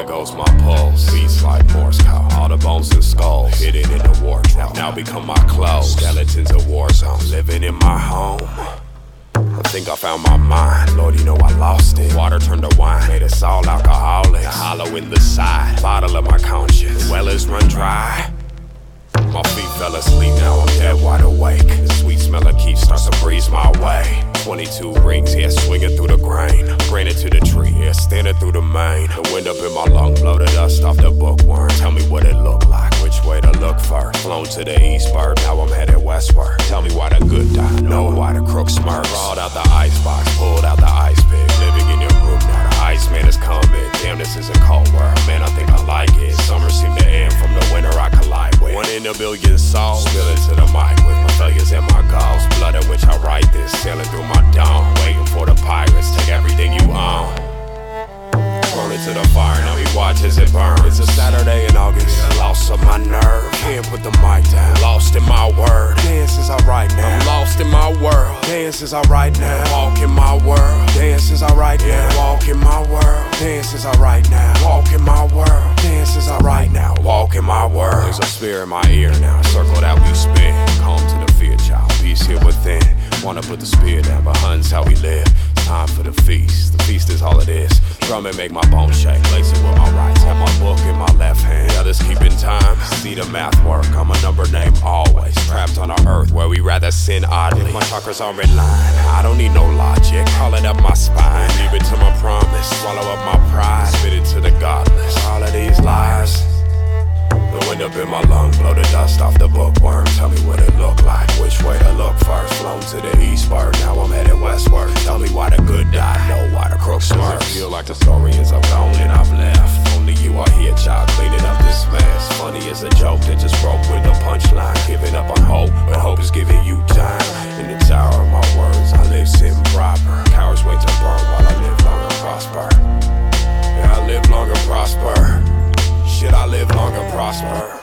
goes my pulse. Beats like Morse code. All the bones and skulls hidden in the wardrobe now become my clothes. Skeletons of war zone living in my home. I think I found my mind, Lord, you know I lost it. Water turned to wine, made us all alcoholics. Hollow in the side, bottle of my conscience. The well is run dry. My feet fell asleep, now I'm dead wide awake. The sweet smell of keef starts to breeze my way. 22 rings, yeah, swinging through the grain. Granted to the tree, yeah, standing through the main. The wind up in my lung, blow the dust off the bookworm. Tell me what it looked like, which way to look first. Flown to the eastward, now I'm headed westward. Tell me why the good die, know why the crook smirks. Crawled out the icebox, pulled out the ice pick. Living in your room now, the Iceman is coming. Damn, this is a cold world, man, I think I like it. Summer seemed to end from the winter I collide with. One in a billion souls, spill it to the mic with my failures and my goals. Blood in which I write this, sailing through my dome. Waiting for the pirates, take everything you own. Thrown into the fire, now we watch as it burns. It's a Saturday in August, lost of my nerve. Can't put the mic down, lost in my word. Dance is alright now, I'm lost in my world. Dance is alright now, walk in my world. Dance is alright now, walk in my world. Dance is alright now, walk in my world. Dance is alright now, walk in my world. There's a spear in my ear now, circle that we spin. Calm to the fear, child, peace here within. Wanna put the spear down, but hun's how we live. Time for the feast is all it is. Drum and make my bones shake, lace it with my rights. Have my book in my left hand, the others keeping time. See the math work, I'm a number name always. Trapped on our earth where we rather sin oddly. My chakras are in line, I don't need no logic. Call it up my spine, leave it to my promise. Swallow up my pride, spit it to the godless. All of these lies, the wind up in my lung, blow the dust off the bookworm. Tell me what it looked like, which way to look first. Flown to the eastward, now I'm headed westward. Tell me why the good die, know why the crook smirks. Feel like the story is I'm gone and I've left. Only you are here, child, cleaning up this mess. Funny as a joke that just broke with no punchline. Giving up on hope, but hope is giving you time. In the tower of my words, I live sitting proper. Cowards wait to burn while I live long and prosper. Yeah, I live long and prosper. Should I live long and prosper?